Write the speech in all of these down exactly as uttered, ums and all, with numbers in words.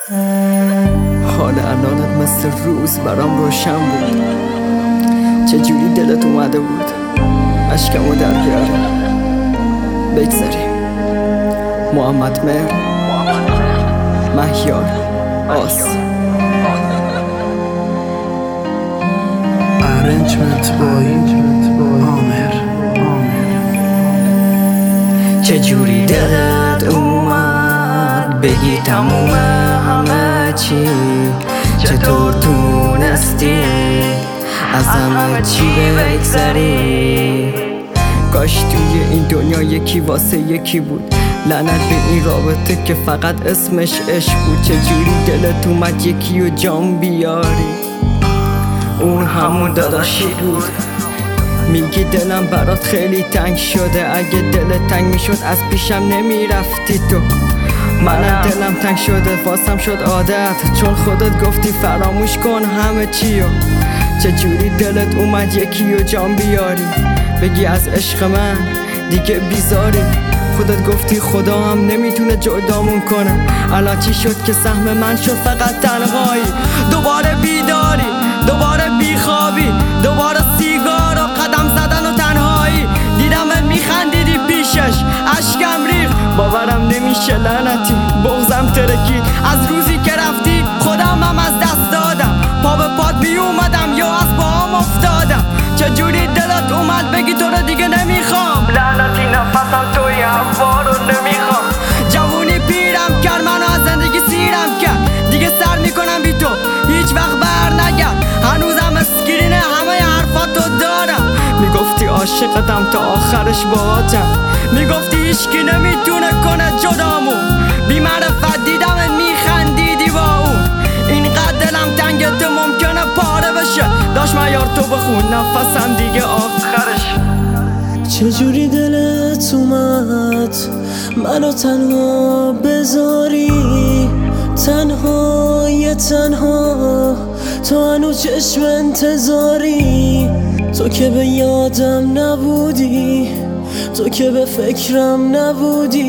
حال الانت مثل روز برام روشن بود. چجوری دلت اومده بود اشکمو در بیاره. بگذاریم. محمد مهر، مهیار، آس. Arrangement boy آمر. چجوری دلت اومد بگی تموم همه چی؟ چطور تونستی از همه چی بگذری؟ کاش توی این دنیا یکی واسه یکی بود. لعنت به این رابطه که فقط اسمش عشق بود. چجوری دلت اومد یکی و جام بیاری؟ اون همون داداشی بود. میگی دلم برات خیلی تنگ شده. اگه دلت تنگ میشد از پیشم نمیرفتی تو. منم دلم تنگ شده واسم شد عادت، چون خودت گفتی فراموش کن همه چیو. چجوری دلت اومد یکی و جام بیاری؟ بگی از عشق من دیگه بیزاری. خودت گفتی خدا هم نمیتونه جدامون کنه. الان چی شد که سهم من شد فقط تنهایی؟ دوباره بیداری، دوباره بیخوابی، دوباره سیگار و قدم زدن و تنهایی. دیدمت میخندیدی پیشش اشکم ریخت. باورم نمیشه لعنتی بغضم ترکید. از روزی که رفتی خودم هم از دست دادم. پا به پات میومدم یا از پاهم افتادم. چجوری دلت اومد بگی تو رو دیگه نمیخوام؟ لعنتی نفسم توی هوا رو نمیخوام. جوونی پیرم کرد منو از زندگی سیرم کرد. دیگه سر میکنم بی تو هیچ وقت بر نگرد. هنوزم اسکرین همه حرفاتو دارم. میگفتی عاشقتم تا آخرش باهاتم. میگفتی هیچکی نمیتونه کنه جدامون. بی معرفت دیدمت میخندیدی با اون. اینقدر دلم تنگه تو ممکنه پاره بشه. داشت مهیار تو بخون نفسم دیگه آخرش. چجوری دلت اومد منو تنها بذاری؟ تنها یه تنها تو هنو چشم انتظاری. تو که به یادم نبودی، تو که به فکرم نبودی.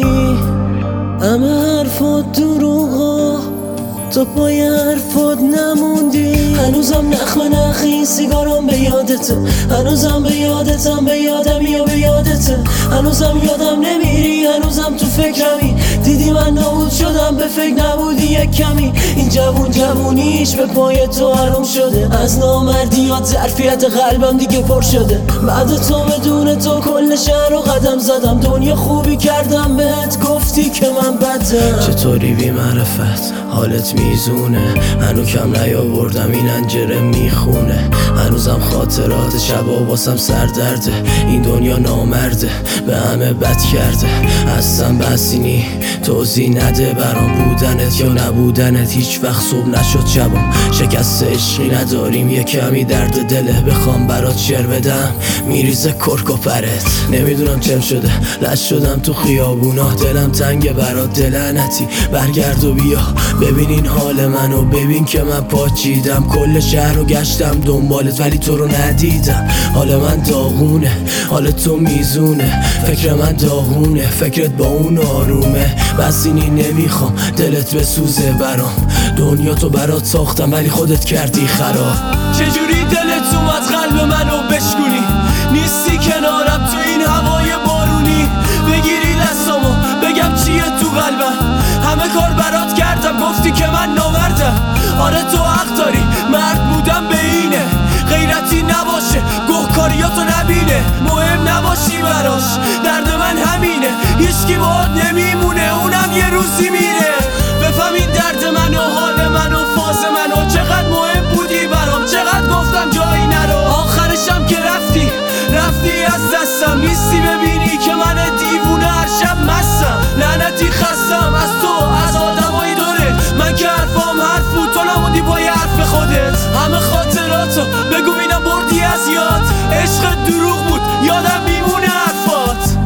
همه حرفات دروغا، تو پای حرفات نموندی. هنوزم نخ به نخ این سیگارم به یادته. هنوزم به یادتم، به یادم یا به یادته. هنوزم یادم نمیری، هنوزم تو فکرمی. دیدی من نابود شدم به فکر نبودی یک کمی. این جوون جوونیش به پای تو حروم شده. از نامردیات ظرفیت قلبم دیگه پر شده. بعد تو بدون تو کل شهر رو قدم زدم. دنیا خوبی کردم بهت گفتی که من بدم. چطوری بی معرفت حالت میزونه؟ هنو کم نیاوردم این انجره میخونه. هنوزم خاطرات شبا واسم سردرده. این دنیا نامرده به همه بد کرده. هستم بسینی توضیح نده برام. بودنت یا نبودنت هیچ وقت صبح نشد شبم. شکست عشقی نداریم یه کمی درد دله. بخوام برات شعر بدم میریزه کرک و پرت. نمیدونم چم شده لش شدم تو خیابونا. دلم تنگه برات دلعنتی برگرد و بیا. ببین این حال منو، ببین که من پاچیدم. کل شهر رو گشتم دنبالت ولی تو رو ندیدم. حال من داغونه، حال تو میزونه. فکر من داغونه، فکرت با اون آرومه. بس اینی نمیخوام دلت بسوزه برام. دنیا تو برات ساختم ولی خودت کردی خراب. چجوری دلت اومد قلب منو بشکونی؟ نیستی کنارم تو این هوای بارونی. بگیری دستامو بگم چیه تو قلبم. همه کار برات کردم گفتی که من نامردم. آره تو حق داری مرد بودم به اینه. غیرتی نباشه گهکاریاتو نبینه. مهم نباشی براش درد من همینه. هیچکی باهات نمیمونه اونم یه روزی میره. بفهم این درد منو، حال منو، فاز منو. چقدر مهم بودی برام، چقدر گفتم جایی نرو. آخرشم که رفتی رفتی از دستم. نیستی ببینی که من دیوونه هر شب مستم. لعنتی خستم از تو از آدمای دوره. من که حرفام حرف بود تو نموندی با یه حرف خودت. همه خاطراتو بگو اینم بردی از یاد. عشق دروغ بود یادم میمونه حرفات.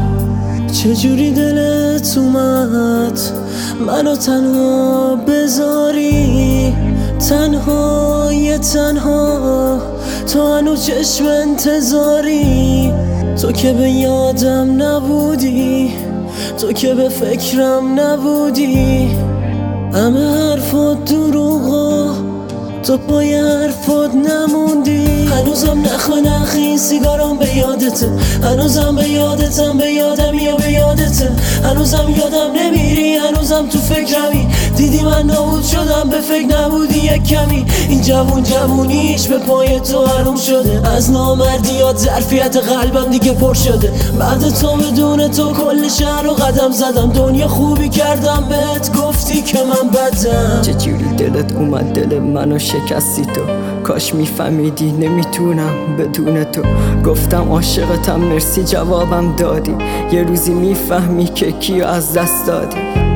چجوری دلت اومد منو تنها بذاری؟ تنها یه تنها تو هنو چشم انتظاری. تو که به یادم نبودی، تو که به فکرم نبودی. همه حرفات دروغا، تو پای حرفات نموندی. هنوزم نخوا نخی سیگارم به یادته، هنوزم به یادتم، به یادم یا به یادته. هنوزم یادم نمیری، هنوزم تو فکرمی. دیدی من نابود شدم، به فکر نبودی یک کمی. این جوون جوونیش به پای تو حروم شده، از نامردیات ظرفیت قلبم دیگه پر شده. بعد تو بدون تو کل شهر رو قدم زدم، دنیا خوبی کردم بهت گفتی که من بدم. چجوری دلت اومد دل منو شکستی تو؟ کاش میفهمیدی نمیتونم بدون تو. گفتم عاشقتم مرسی جوابم دادی، یه روزی میفهمی که کیو از دست دادی.